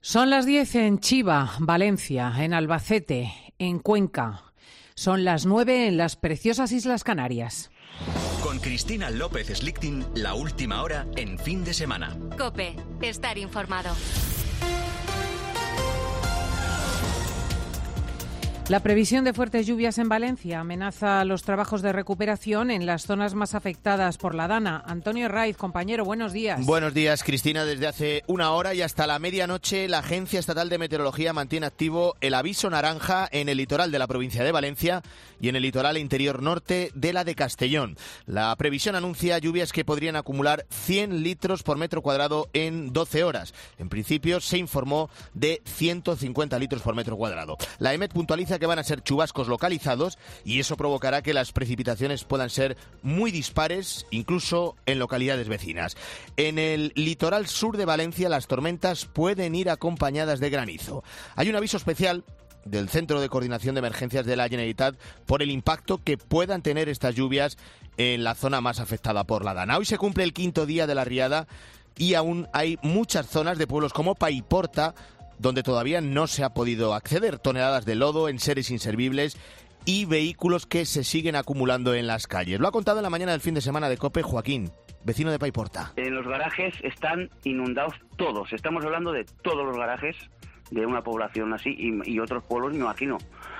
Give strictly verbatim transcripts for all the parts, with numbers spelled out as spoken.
Son las diez en Chiva, Valencia, en Albacete, en Cuenca. Son las nueve en las preciosas Islas Canarias. Con Cristina López Slichting, la última hora en fin de semana. COPE, estar informado. La previsión de fuertes lluvias en Valencia amenaza los trabajos de recuperación en las zonas más afectadas por la Dana. Antonio Raiz, compañero, buenos días. Buenos días, Cristina. Desde hace una hora y hasta la medianoche, la Agencia Estatal de Meteorología mantiene activo el aviso naranja en el litoral de la provincia de Valencia y en el litoral interior norte de la de Castellón. La previsión anuncia lluvias que podrían acumular cien litros por metro cuadrado en doce horas. En principio, se informó de ciento cincuenta litros por metro cuadrado. La EMET puntualiza que van a ser chubascos localizados y eso provocará que las precipitaciones puedan ser muy dispares, incluso en localidades vecinas. En el litoral sur de Valencia, las tormentas pueden ir acompañadas de granizo. Hay un aviso especial del Centro de Coordinación de Emergencias de la Generalitat por el impacto que puedan tener estas lluvias en la zona más afectada por la Dana. Hoy se cumple el quinto día de la riada y aún hay muchas zonas de pueblos como Paiporta donde todavía no se ha podido acceder. Toneladas de lodo, enseres inservibles y vehículos que se siguen acumulando en las calles. Lo ha contado en la mañana del fin de semana de COPE Joaquín, vecino de Paiporta. En los garajes están inundados todos. Estamos hablando de todos los garajes de una población así y, y otros pueblos, me imagino.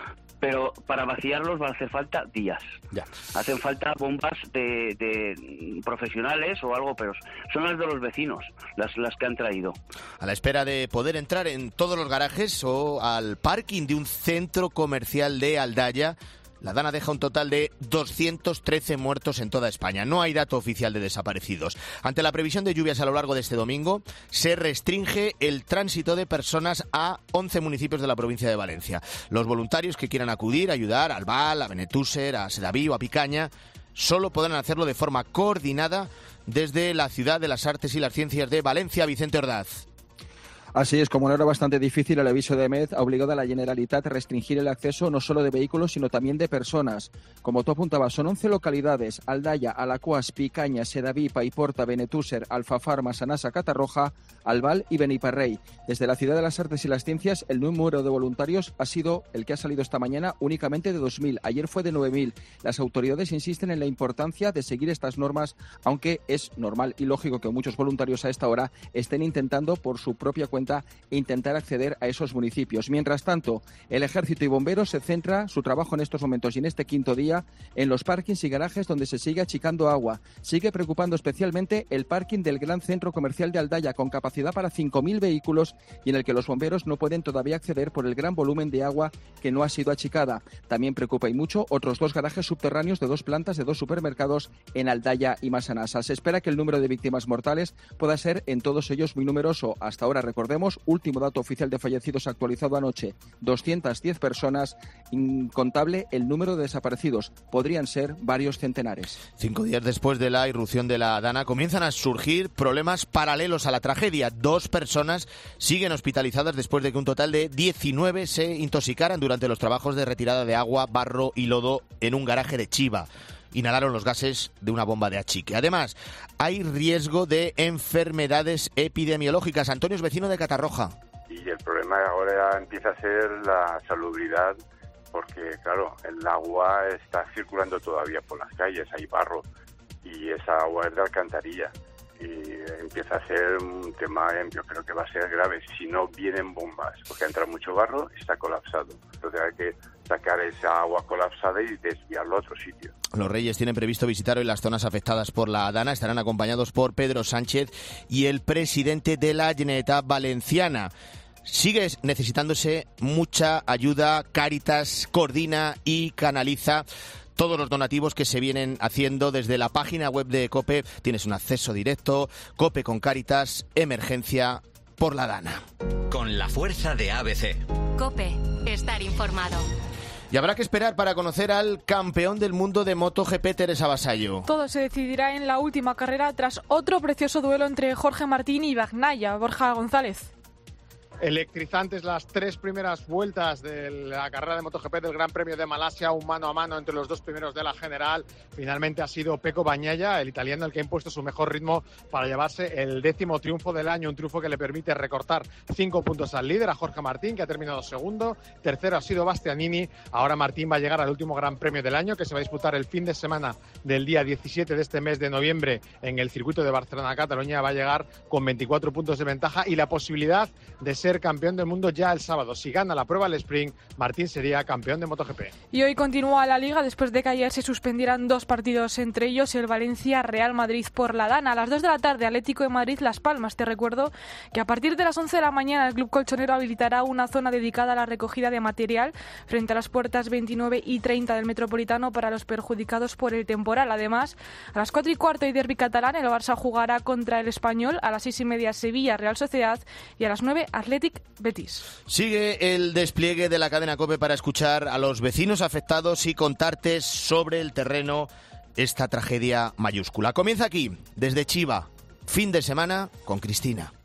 Pero para vaciarlos va a hacer falta días. Ya. Hacen falta bombas de, de profesionales o algo, pero son las de los vecinos, las, las que han traído. A la espera de poder entrar en todos los garajes o al parking de un centro comercial de Aldaya, la Dana deja un total de doscientos trece muertos en toda España. No hay dato oficial de desaparecidos. Ante la previsión de lluvias a lo largo de este domingo, se restringe el tránsito de personas a once municipios de la provincia de Valencia. Los voluntarios que quieran acudir, ayudar a Albal, a Benetúser, a Sedaví o a Picaña, solo podrán hacerlo de forma coordinada desde la Ciudad de las Artes y las Ciencias de Valencia. Vicente Ordaz. Así es, como no era bastante difícil, el aviso de EMET ha obligado a la Generalitat a restringir el acceso no solo de vehículos, sino también de personas. Como tú apuntabas, son once localidades: Aldaya, Alacuas, Picaña, Sedaví, Paiporta, Benetúser, Alfafar, Massanassa, Catarroja, Albal y Beniparrey. Desde la Ciudad de las Artes y las Ciencias, el número de voluntarios ha sido el que ha salido esta mañana únicamente de dos mil. Ayer fue de nueve mil. Las autoridades insisten en la importancia de seguir estas normas, aunque es normal y lógico que muchos voluntarios a esta hora estén intentando por su propia cuenta intentar acceder a esos municipios. Mientras tanto, el Ejército y Bomberos se centra su trabajo en estos momentos y en este quinto día en los parkings y garajes donde se sigue achicando agua. Sigue preocupando especialmente el parking del gran centro comercial de Aldaya, con capacidad para cinco mil vehículos y en el que los bomberos no pueden todavía acceder por el gran volumen de agua que no ha sido achicada. También preocupa y mucho otros dos garajes subterráneos de dos plantas de dos supermercados en Aldaya y Massanassa. Se espera que el número de víctimas mortales pueda ser en todos ellos muy numeroso. Hasta ahora, recordemos, último dato oficial de fallecidos actualizado anoche, doscientas diez personas, incontable el número de desaparecidos, podrían ser varios centenares. Cinco días después de la irrupción de la Dana, comienzan a surgir problemas paralelos a la tragedia. Dos personas siguen hospitalizadas después de que un total de diecinueve se intoxicaran durante los trabajos de retirada de agua, barro y lodo en un garaje de Chiva. Inhalaron los gases de una bomba de achique. Además, hay riesgo de enfermedades epidemiológicas. Antonio es vecino de Catarroja. Y el problema ahora empieza a ser la salubridad, porque, claro, el agua está circulando todavía por las calles, hay barro, y esa agua es de alcantarilla. Y empieza a ser un tema, yo creo que va a ser grave si no vienen bombas, porque entra mucho barro y está colapsado. Entonces hay que sacar esa agua colapsada y desviarlo a otro sitio. Los Reyes tienen previsto visitar hoy las zonas afectadas por la Dana. Estarán acompañados por Pedro Sánchez y el presidente de la Generalitat Valenciana. Sigue necesitándose mucha ayuda. Cáritas coordina y canaliza todos los donativos que se vienen haciendo desde la página web de COPE. Tienes un acceso directo. COPE con Cáritas, emergencia por la Dana. Con la fuerza de A B C. COPE, estar informado. Y habrá que esperar para conocer al campeón del mundo de MotoGP, Teresa Vasallo. Todo se decidirá en la última carrera tras otro precioso duelo entre Jorge Martín y Bagnaia. Borja González. Electrizantes las tres primeras vueltas de la carrera de MotoGP del Gran Premio de Malasia, un mano a mano entre los dos primeros de la general. Finalmente ha sido Pecco Bagnaia, el italiano, el que ha impuesto su mejor ritmo para llevarse el décimo triunfo del año, un triunfo que le permite recortar cinco puntos al líder, a Jorge Martín, que ha terminado segundo. Tercero ha sido Bastianini. Ahora Martín va a llegar al último Gran Premio del año, que se va a disputar el fin de semana del día diecisiete de este mes de noviembre en el circuito de Barcelona-Cataluña. Va a llegar con veinticuatro puntos de ventaja y la posibilidad de ser campeón del mundo ya el sábado. Si gana la prueba al sprint, Martín sería campeón de MotoGP. Y hoy continúa la Liga después de que ayer se suspendieran dos partidos, entre ellos el Valencia-Real Madrid por la Dana. A las dos de la tarde, Atlético de Madrid-Las Palmas. Te recuerdo que a partir de las once de la mañana el Club Colchonero habilitará una zona dedicada a la recogida de material frente a las puertas veintinueve y treinta del Metropolitano para los perjudicados por el temporal. Además, a las cuatro y cuarto y derbi catalán, el Barça jugará contra el Español. A las seis y media, Sevilla-Real Sociedad. Y a las nueve, Athletic Betis. Sigue el despliegue de la cadena COPE para escuchar a los vecinos afectados y contarte sobre el terreno esta tragedia mayúscula. Comienza aquí, desde Chiva, fin de semana con Cristina.